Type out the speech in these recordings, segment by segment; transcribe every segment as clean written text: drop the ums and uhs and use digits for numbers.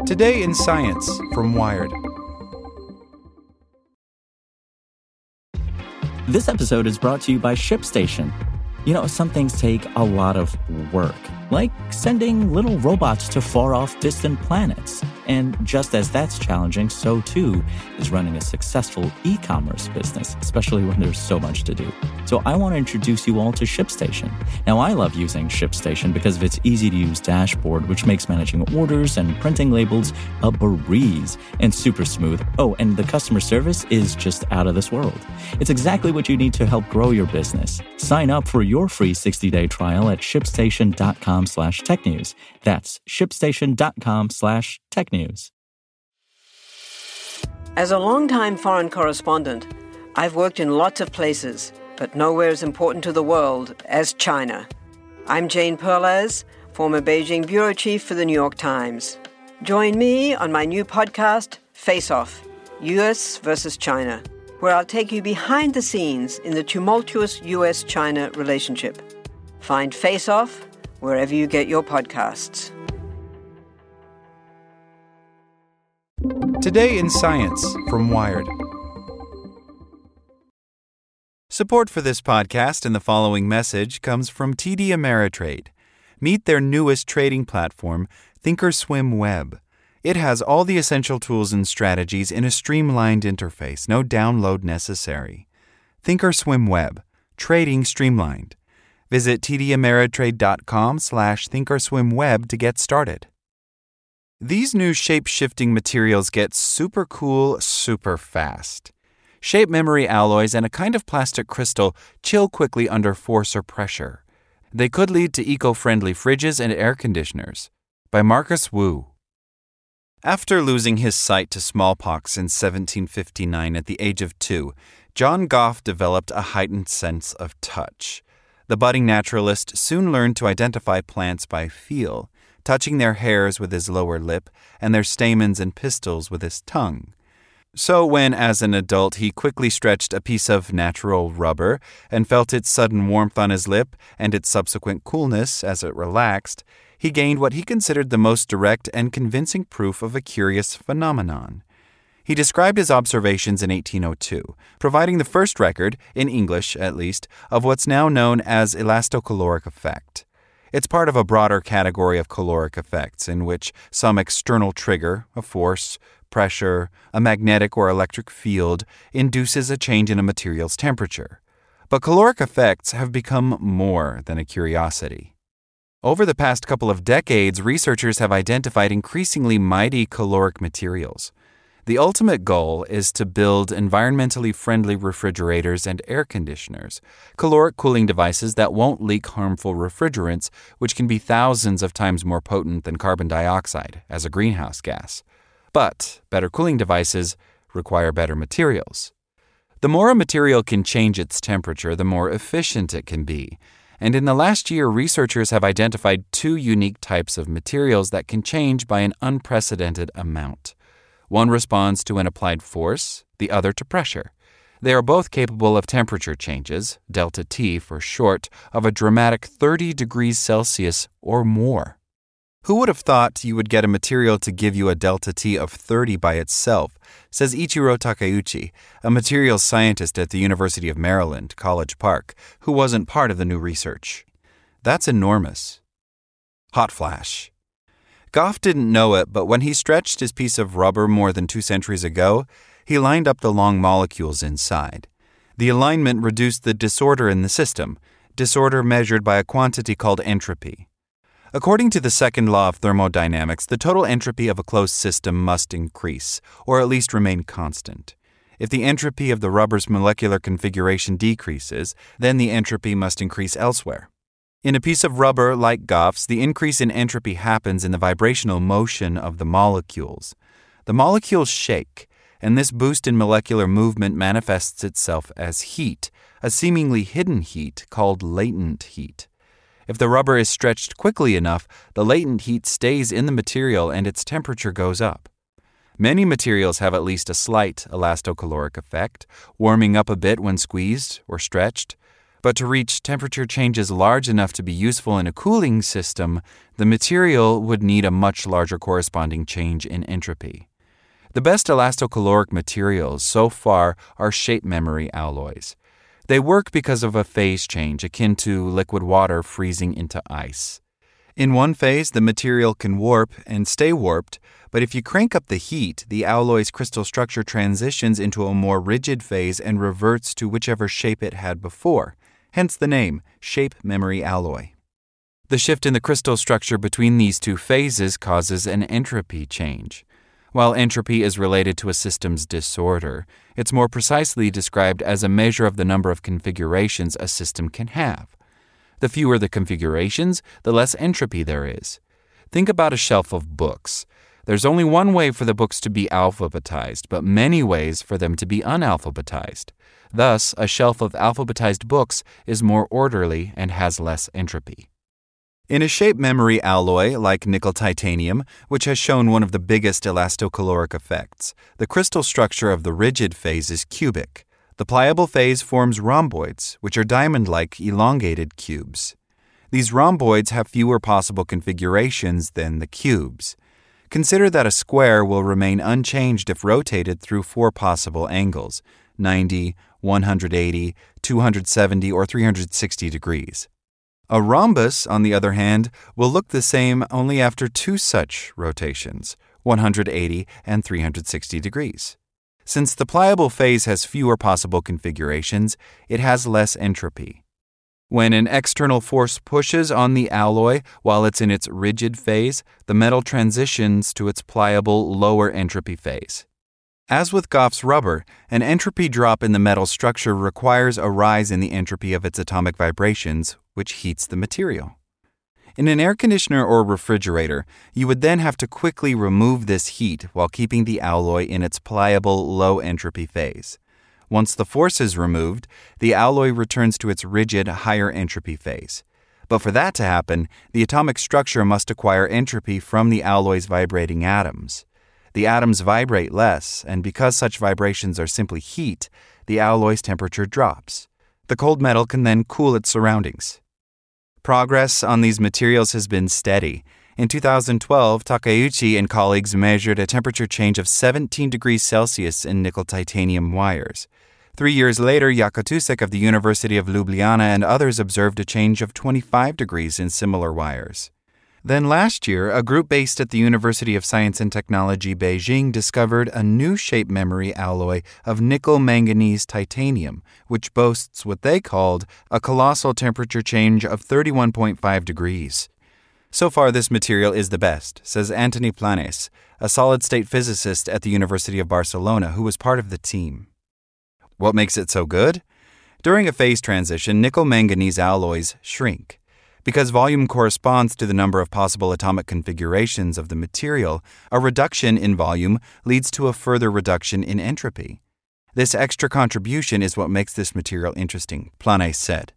Today in Science from Wired. This episode is brought to you by ShipStation. You know, some things take a lot of work, like sending little robots to far-off distant planets. And just as that's challenging, so too is running a successful e-commerce business, especially when there's so much to do. So I want to introduce you all to ShipStation. Now, I love using ShipStation because of its easy-to-use dashboard, which makes managing orders and printing labels a breeze and super smooth. Oh, and the customer service is just out of this world. It's exactly what you need to help grow your business. Sign up for your free 60-day trial at shipstation.com/technews. That's shipstation.com/technews. As a longtime foreign correspondent, I've worked in lots of places, but nowhere as important to the world as China. I'm Jane Perlez, former Beijing bureau chief for the New York Times. Join me on my new podcast, Face Off, U.S. versus China, where I'll take you behind the scenes in the tumultuous U.S.-China relationship. Find Face Off wherever you get your podcasts. Today in Science from Wired. Support for this podcast and the following message comes from TD Ameritrade. Meet their newest trading platform, thinkorswim Web. It has all the essential tools and strategies in a streamlined interface, no download necessary. thinkorswim Web. Trading streamlined. Visit tdameritrade.com/thinkorswimweb to get started. These new shape-shifting materials get super cool super fast. Shape memory alloys and a kind of plastic crystal chill quickly under force or pressure. They could lead to eco-friendly fridges and air conditioners. By Marcus Wu. After losing his sight to smallpox in 1759 at the age of 2, John Goff developed a heightened sense of touch. The budding naturalist soon learned to identify plants by feel, touching their hairs with his lower lip and their stamens and pistils with his tongue. So when, as an adult, he quickly stretched a piece of natural rubber and felt its sudden warmth on his lip and its subsequent coolness as it relaxed, he gained what he considered the most direct and convincing proof of a curious phenomenon. He described his observations in 1802, providing the first record, in English at least, of what's now known as elastocaloric effect. It's part of a broader category of caloric effects in which some external trigger, a force, pressure, a magnetic or electric field, induces a change in a material's temperature. But caloric effects have become more than a curiosity. Over the past couple of decades, researchers have identified increasingly mighty caloric materials. The ultimate goal is to build environmentally friendly refrigerators and air conditioners, caloric cooling devices that won't leak harmful refrigerants, which can be thousands of times more potent than carbon dioxide as a greenhouse gas. But better cooling devices require better materials. The more a material can change its temperature, the more efficient it can be. And in the last year, researchers have identified 2 unique types of materials that can change by an unprecedented amount. One responds to an applied force, the other to pressure. They are both capable of temperature changes, delta T for short, of a dramatic 30 degrees Celsius or more. Who would have thought you would get a material to give you a delta T of 30 by itself, says Ichiro Takeuchi, a materials scientist at the University of Maryland, College Park, who wasn't part of the new research. That's enormous. Hot flash. Goff didn't know it, but when he stretched his piece of rubber more than 2 centuries ago, he lined up the long molecules inside. The alignment reduced the disorder in the system, disorder measured by a quantity called entropy. According to the second law of thermodynamics, the total entropy of a closed system must increase, or at least remain constant. If the entropy of the rubber's molecular configuration decreases, then the entropy must increase elsewhere. In a piece of rubber like Goff's, the increase in entropy happens in the vibrational motion of the molecules. The molecules shake, and this boost in molecular movement manifests itself as heat, a seemingly hidden heat called latent heat. If the rubber is stretched quickly enough, the latent heat stays in the material and its temperature goes up. Many materials have at least a slight elastocaloric effect, warming up a bit when squeezed or stretched. But to reach temperature changes large enough to be useful in a cooling system, the material would need a much larger corresponding change in entropy. The best elastocaloric materials so far are shape memory alloys. They work because of a phase change akin to liquid water freezing into ice. In one phase, the material can warp and stay warped, but if you crank up the heat, the alloy's crystal structure transitions into a more rigid phase and reverts to whichever shape it had before, hence the name, shape memory alloy. The shift in the crystal structure between these two phases causes an entropy change. While entropy is related to a system's disorder, it's more precisely described as a measure of the number of configurations a system can have. The fewer the configurations, the less entropy there is. Think about a shelf of books. There's only one way for the books to be alphabetized, but many ways for them to be unalphabetized. Thus, a shelf of alphabetized books is more orderly and has less entropy. In a shape memory alloy like nickel titanium, which has shown one of the biggest elastocaloric effects, the crystal structure of the rigid phase is cubic. The pliable phase forms rhomboids, which are diamond-like elongated cubes. These rhomboids have fewer possible configurations than the cubes. Consider that a square will remain unchanged if rotated through 4 possible angles, 90, 180, 270, or 360 degrees. A rhombus, on the other hand, will look the same only after 2 such rotations, 180 and 360 degrees. Since the pliable phase has fewer possible configurations, it has less entropy. When an external force pushes on the alloy while it's in its rigid phase, the metal transitions to its pliable lower entropy phase. As with Goff's rubber, an entropy drop in the metal structure requires a rise in the entropy of its atomic vibrations, which heats the material. In an air conditioner or refrigerator, you would then have to quickly remove this heat while keeping the alloy in its pliable low entropy phase. Once the force is removed, the alloy returns to its rigid higher entropy phase. But for that to happen, the atomic structure must acquire entropy from the alloy's vibrating atoms. The atoms vibrate less, and because such vibrations are simply heat, the alloy's temperature drops. The cold metal can then cool its surroundings. Progress on these materials has been steady. In 2012, Takeuchi and colleagues measured a temperature change of 17 degrees Celsius in nickel titanium wires. 3 years later, Jakutusek of the University of Ljubljana and others observed a change of 25 degrees in similar wires. Then last year, a group based at the University of Science and Technology Beijing discovered a new shape memory alloy of nickel-manganese titanium, which boasts what they called a colossal temperature change of 31.5 degrees. So far, this material is the best, says Antoni Planes, a solid-state physicist at the University of Barcelona who was part of the team. What makes it so good? During a phase transition, nickel-manganese alloys shrink. Because volume corresponds to the number of possible atomic configurations of the material, a reduction in volume leads to a further reduction in entropy. This extra contribution is what makes this material interesting, Planes said.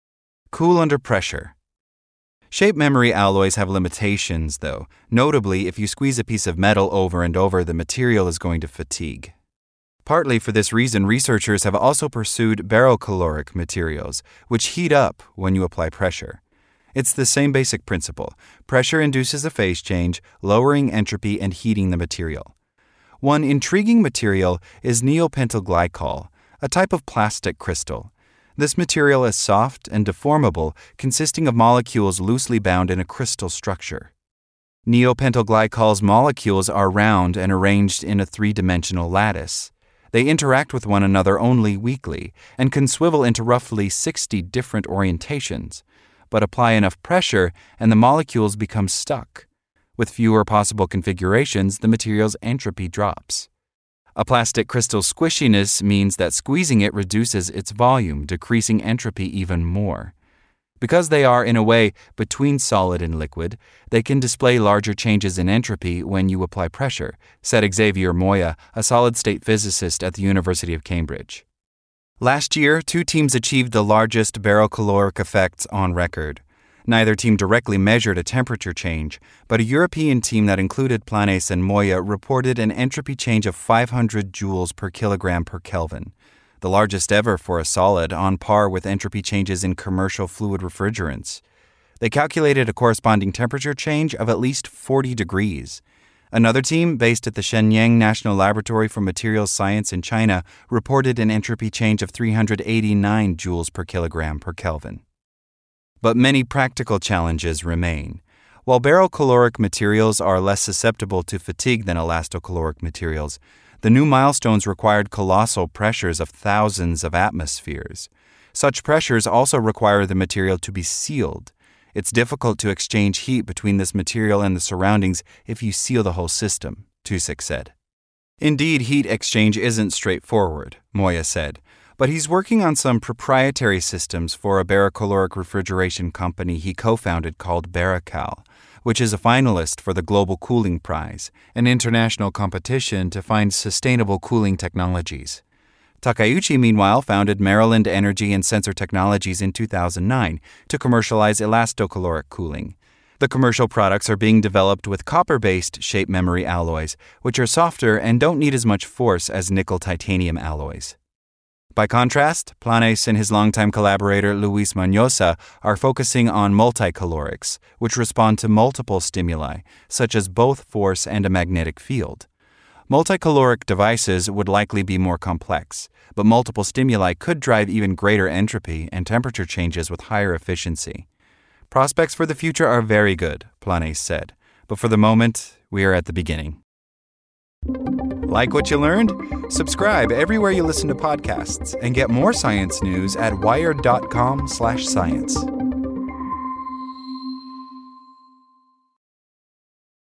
Cool under pressure. Shape memory alloys have limitations, though. Notably, if you squeeze a piece of metal over and over, the material is going to fatigue. Partly for this reason, researchers have also pursued barocaloric materials, which heat up when you apply pressure. It's the same basic principle. Pressure induces a phase change, lowering entropy and heating the material. One intriguing material is neopentyl glycol, a type of plastic crystal. This material is soft and deformable, consisting of molecules loosely bound in a crystal structure. Neopentyl glycol's molecules are round and arranged in a 3-dimensional lattice. They interact with one another only weakly and can swivel into roughly 60 different orientations. But apply enough pressure and the molecules become stuck. With fewer possible configurations, the material's entropy drops. A plastic crystal's squishiness means that squeezing it reduces its volume, decreasing entropy even more. Because they are, in a way, between solid and liquid, they can display larger changes in entropy when you apply pressure, said Xavier Moya, a solid-state physicist at the University of Cambridge. Last year, 2 teams achieved the largest barocaloric effects on record. Neither team directly measured a temperature change, but a European team that included Planes and Moya reported an entropy change of 500 joules per kilogram per Kelvin. the largest ever for a solid, on par with entropy changes in commercial fluid refrigerants. They calculated a corresponding temperature change of at least 40 degrees. Another team, based at the Shenyang National Laboratory for Materials Science in China, reported an entropy change of 389 joules per kilogram per Kelvin. But many practical challenges remain. While barocaloric materials are less susceptible to fatigue than elastocaloric materials, the new milestones required colossal pressures of thousands of atmospheres. Such pressures also require the material to be sealed. It's difficult to exchange heat between this material and the surroundings if you seal the whole system, Tusik said. Indeed, heat exchange isn't straightforward, Moya said, but he's working on some proprietary systems for a barocaloric refrigeration company he co-founded called Baracal, which is a finalist for the Global Cooling Prize, an international competition to find sustainable cooling technologies. Takeuchi, meanwhile, founded Maryland Energy and Sensor Technologies in 2009 to commercialize elastocaloric cooling. The commercial products are being developed with copper-based shape memory alloys, which are softer and don't need as much force as nickel-titanium alloys. By contrast, Planes and his longtime collaborator Luis Manyosa are focusing on multicalorics, which respond to multiple stimuli, such as both force and a magnetic field. Multicaloric devices would likely be more complex, but multiple stimuli could drive even greater entropy and temperature changes with higher efficiency. Prospects for the future are very good, Planes said, but for the moment, we are at the beginning. Like what you learned? Subscribe everywhere you listen to podcasts and get more science news at wired.com/science.